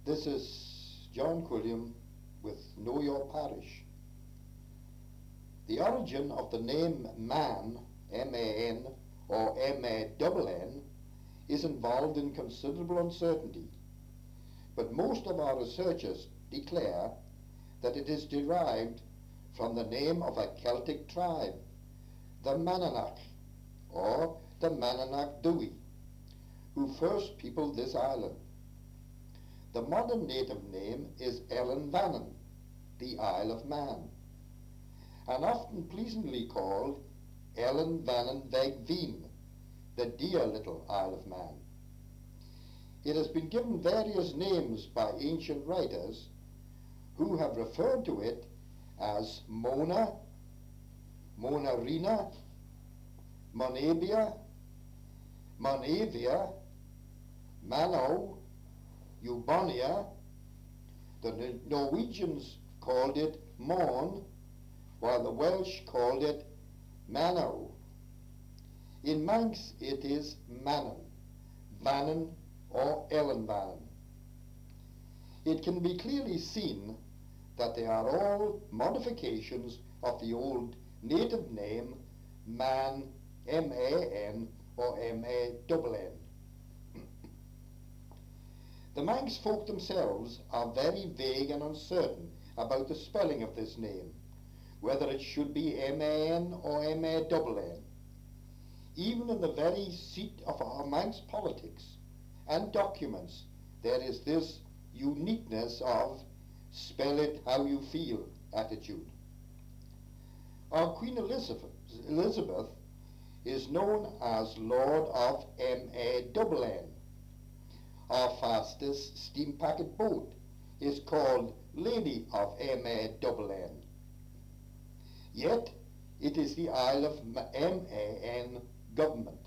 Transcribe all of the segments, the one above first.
This is John Quilliam with Know Your Parish. The origin of the name Man, M-A-N or M-A-N-N, is involved in considerable uncertainty, but most of our researchers declare that it is derived from the name of a Celtic tribe, the Mananach, or the Mananach Dewey, who first peopled this island. The modern native name is Ellen Vannin, the Isle of Man, and often pleasingly called Ellen Vannin Veg Veen, the dear little Isle of Man. It has been given various names by ancient writers who have referred to it as Mona, Monarina, Monabia, Monavia, Mano, Eubonia. The Norwegians called it Mon, while the Welsh called it Mano. In Manx it is Manon, Vannin or Ellen Vannin. It can be clearly seen that they are all modifications of the old native name Man, M-A-N or M-A-N-N. The Manx folk themselves are very vague and uncertain about the spelling of this name, whether it should be M-A-N or M-A-N-N. Even in the very seat of our Manx politics and documents, there is this uniqueness of spell it how you feel attitude. Our Queen Elizabeth is known as Lord of M-A-N-N. Our fastest steam packet boat is called Lady of M-A-N-N. Yet it is the Isle of M-A-N government.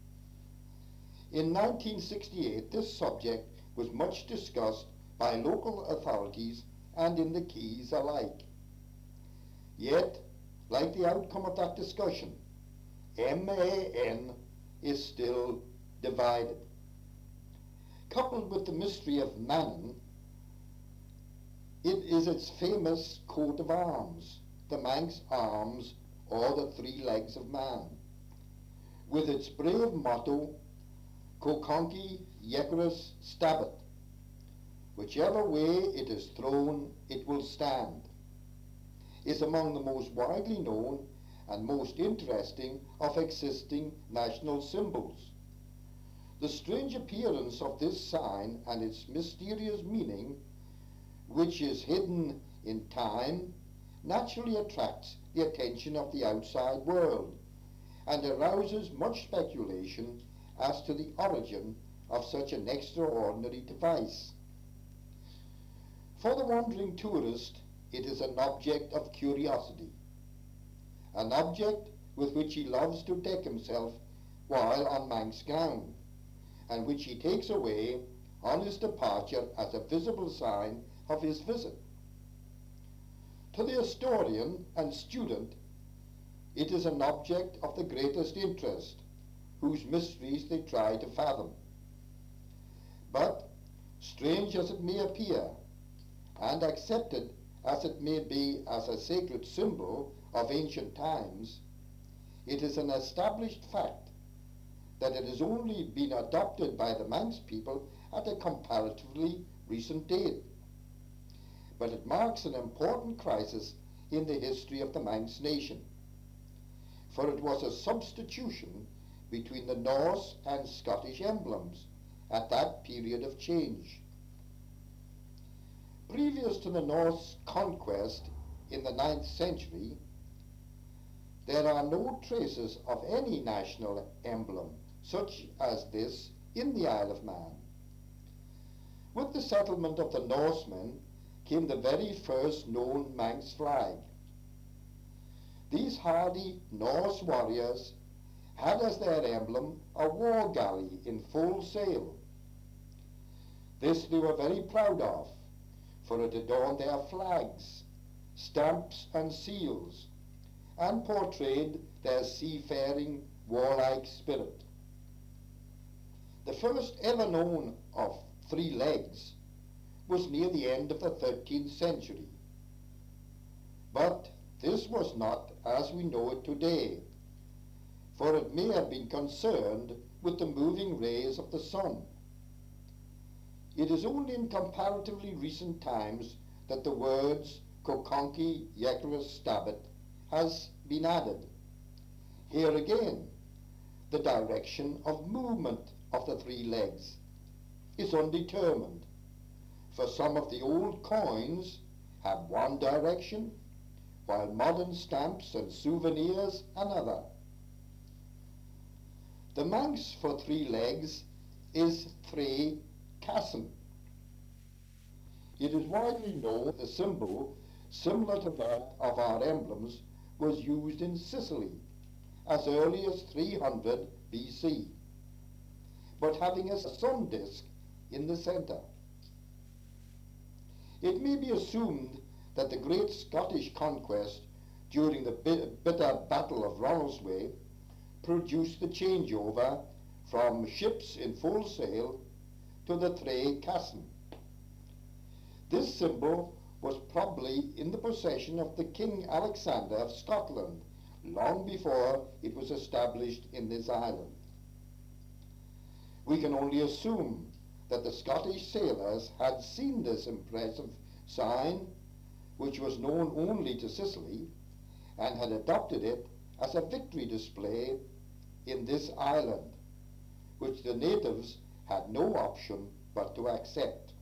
In 1968, this subject was much discussed by local authorities and in the Keys alike. Yet, like the outcome of that discussion, M-A-N is still divided. Coupled with the mystery of Mannin, it is its famous coat of arms, the Manx arms, or the three legs of man, with its brave motto, Coconki Yecaris Stabit. Whichever way it is thrown, it will stand, is among the most widely known and most interesting of existing national symbols. The strange appearance of this sign and its mysterious meaning, which is hidden in time, naturally attracts the attention of the outside world and arouses much speculation as to the origin of such an extraordinary device. For the wandering tourist, it is an object of curiosity, an object with which he loves to deck himself while on Manx ground, and which he takes away on his departure as a visible sign of his visit. To the historian and student, it is an object of the greatest interest, whose mysteries they try to fathom. But, strange as it may appear, and accepted as it may be as a sacred symbol of ancient times, it is an established fact that it has only been adopted by the Manx people at a comparatively recent date. But it marks an important crisis in the history of the Manx nation, for it was a substitution between the Norse and Scottish emblems at that period of change. Previous to the Norse conquest in the 9th century, there are no traces of any national emblem such as this in the Isle of Man. With the settlement of the Norsemen came the very first known Manx flag. These hardy Norse warriors had as their emblem a war galley in full sail. This they were very proud of, for it adorned their flags, stamps and seals, and portrayed their seafaring, warlike spirit. The first ever known of 3 legs was near the end of the 13th century. But this was not as we know it today, for it may have been concerned with the moving rays of the sun. It is only in comparatively recent times that the words Kokonki Yekerus Stabit has been added. Here again, the direction of movement of the three legs is undetermined, for some of the old coins have one direction, while modern stamps and souvenirs another. The Manx for three legs is Thre Cassin. It is widely known the symbol, similar to that of our emblems, was used in Sicily as early as 300 BC, but having a sun disk in the centre. It may be assumed that the great Scottish conquest during the bitter Battle of Ronaldsway produced the changeover from ships in full sail to the Thre Cassin. This symbol was probably in the possession of the King Alexander of Scotland long before it was established in this island. We can only assume that the Scottish sailors had seen this impressive sign, which was known only to Sicily, and had adopted it as a victory display in this island, which the natives had no option but to accept.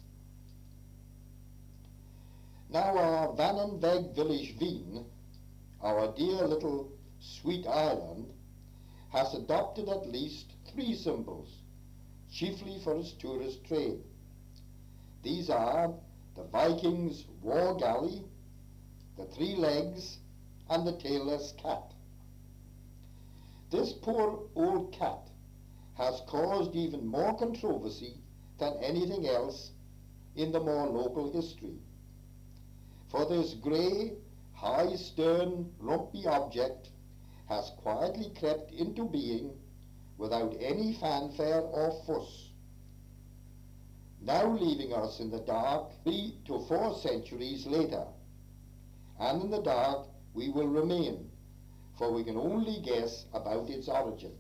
Now our Vanenweg village Wien, our dear little sweet island, has adopted at least three symbols, chiefly for its tourist trade. These are the Vikings' war galley, the three legs, and the tailless cat. This poor old cat has caused even more controversy than anything else in the more local history. For this grey, high-stern, lumpy object has quietly crept into being without any fanfare or fuss, now leaving us in the dark 3 to 4 centuries later. And in the dark we will remain, for we can only guess about its origin.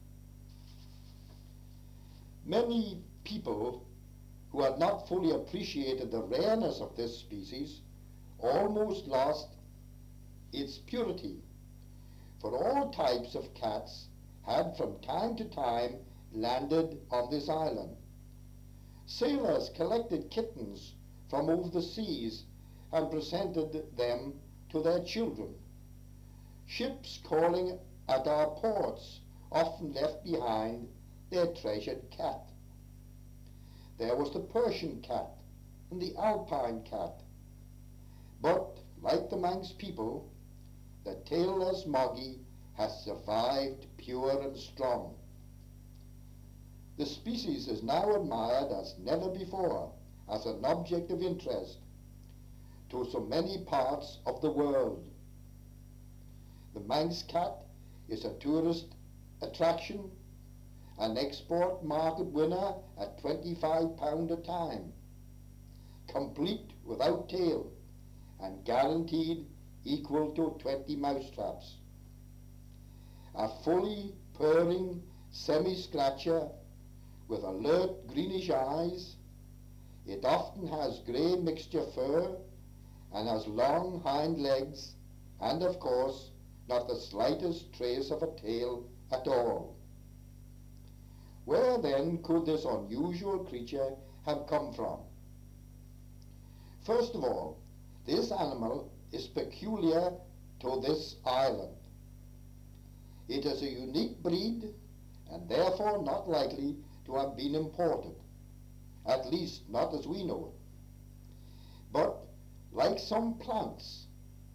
Many people who had not fully appreciated the rareness of this species almost lost its purity, for all types of cats had from time to time landed on this island. Sailors collected kittens from over the seas and presented them to their children. Ships calling at our ports often left behind their treasured cat. There was the Persian cat and the Alpine cat. But, like the Manx people, the tailless Moggy has survived pure and strong. The species is now admired as never before as an object of interest to so many parts of the world. The Manx cat is a tourist attraction, an export market winner at £25 a time, complete without tail, and guaranteed equal to 20 mousetraps. A fully purring semi-scratcher with alert greenish eyes, it often has grey mixture fur and has long hind legs and, of course, not the slightest trace of a tail at all. Where then could this unusual creature have come from? First of all, this animal is peculiar to this island. It is a unique breed and therefore not likely to have been imported, at least not as we know it. But like some plants,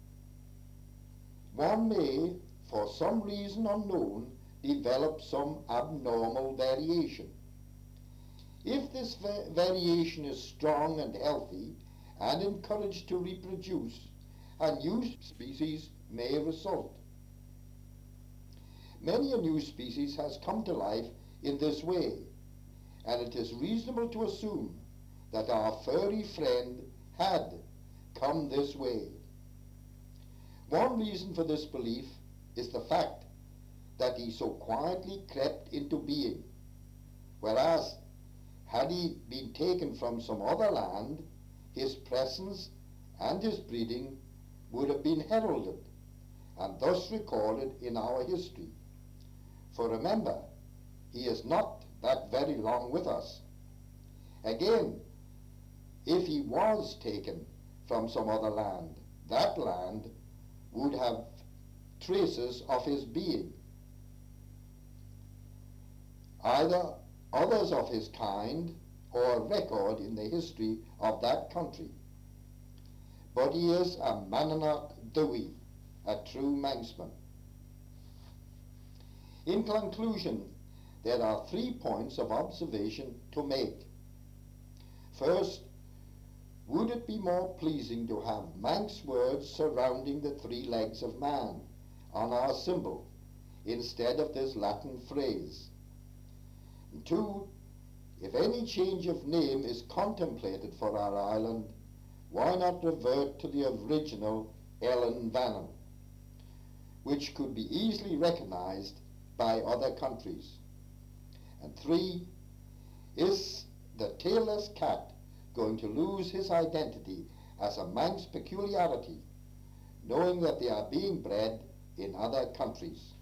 one may, for some reason unknown, develop some abnormal variation. If this variation is strong and healthy and encouraged to reproduce, a new species may result. Many a new species has come to life in this way, and it is reasonable to assume that our furry friend had come this way. One reason for this belief is the fact that he so quietly crept into being, whereas had he been taken from some other land, his presence and his breeding would have been heralded and thus recorded in our history. For remember, he is not that very long with us. Again, if he was taken from some other land, that land would have traces of his being, either others of his kind or a record in the history of that country. But he is a Mananock Dewey, a true Manxman. In conclusion, there are 3 points of observation to make. First, would it be more pleasing to have Manx words surrounding the 3 legs of man on our symbol instead of this Latin phrase? And 2, if any change of name is contemplated for our island, why not revert to the original Ellen Vannon, which could be easily recognized by other countries? And 3, is the tailless cat going to lose his identity as a Manx peculiarity, knowing that they are being bred in other countries?